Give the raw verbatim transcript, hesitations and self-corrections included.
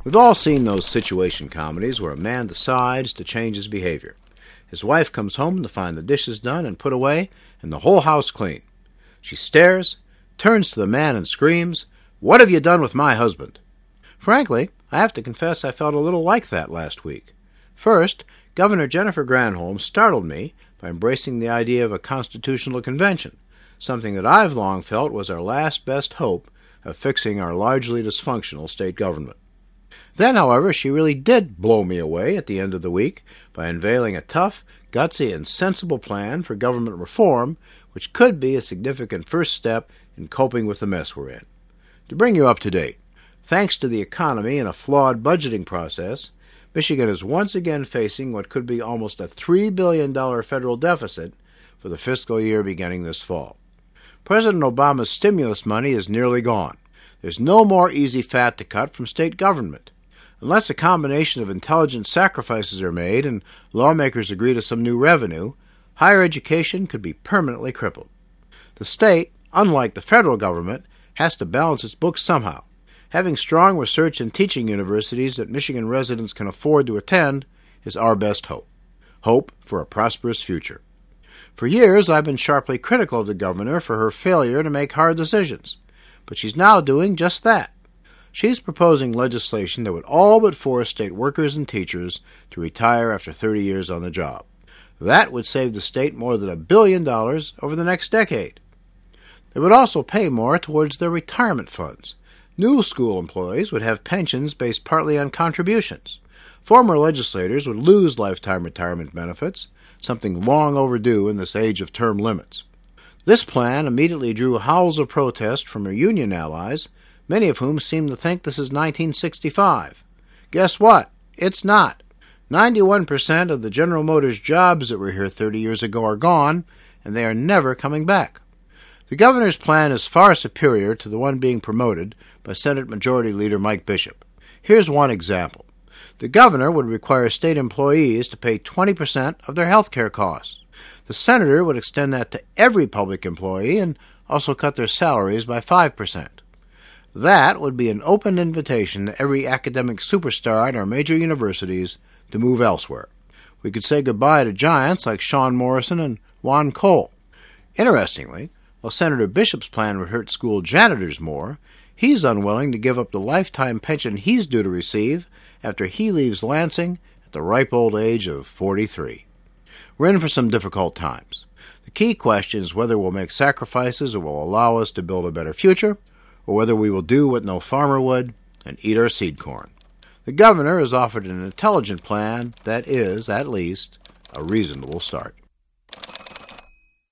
We've all seen those situation comedies where a man decides to change his behavior. His wife comes home to find the dishes done and put away and the whole house clean. She stares, turns to the man and screams, "What have you done with my husband?" Frankly, I have to confess I felt a little like that last week. First, Governor Jennifer Granholm startled me by embracing the idea of a constitutional convention, something that I've long felt was our last best hope of fixing our largely dysfunctional state government. Then, however, she really did blow me away at the end of the week by unveiling a tough, gutsy, and sensible plan for government reform, which could be a significant first step in coping with the mess we're in. To bring you up to date, thanks to the economy and a flawed budgeting process, Michigan is once again facing what could be almost a three billion dollars federal deficit for the fiscal year beginning this fall. President Obama's stimulus money is nearly gone. There's no more easy fat to cut from state government. Unless a combination of intelligent sacrifices are made and lawmakers agree to some new revenue, higher education could be permanently crippled. The state, unlike the federal government, has to balance its books somehow. Having strong research and teaching universities that Michigan residents can afford to attend is our best hope. Hope for a prosperous future. For years, I've been sharply critical of the governor for her failure to make hard decisions, but she's now doing just that. She's proposing legislation that would all but force state workers and teachers to retire after thirty years on the job. That would save the state more than a billion dollars over the next decade. They would also pay more towards their retirement funds. New school employees would have pensions based partly on contributions. Former legislators would lose lifetime retirement benefits, something long overdue in this age of term limits. This plan immediately drew howls of protest from her union allies, many of whom seem to think this is nineteen sixty-five. Guess what? It's not. ninety-one percent of the General Motors jobs that were here thirty years ago are gone, and they are never coming back. The governor's plan is far superior to the one being promoted by Senate Majority Leader Mike Bishop. Here's one example. The governor would require state employees to pay twenty percent of their health care costs. The senator would extend that to every public employee and also cut their salaries by five percent. That would be an open invitation to every academic superstar at our major universities to move elsewhere. We could say goodbye to giants like Sean Morrison and Juan Cole. Interestingly, while Senator Bishop's plan would hurt school janitors more, he's unwilling to give up the lifetime pension he's due to receive after he leaves Lansing at the ripe old age of forty-three. We're in for some difficult times. The key question is whether we'll make sacrifices that will allow us to build a better future, or whether we will do what no farmer would and eat our seed corn. The governor has offered an intelligent plan that is, at least, a reasonable start.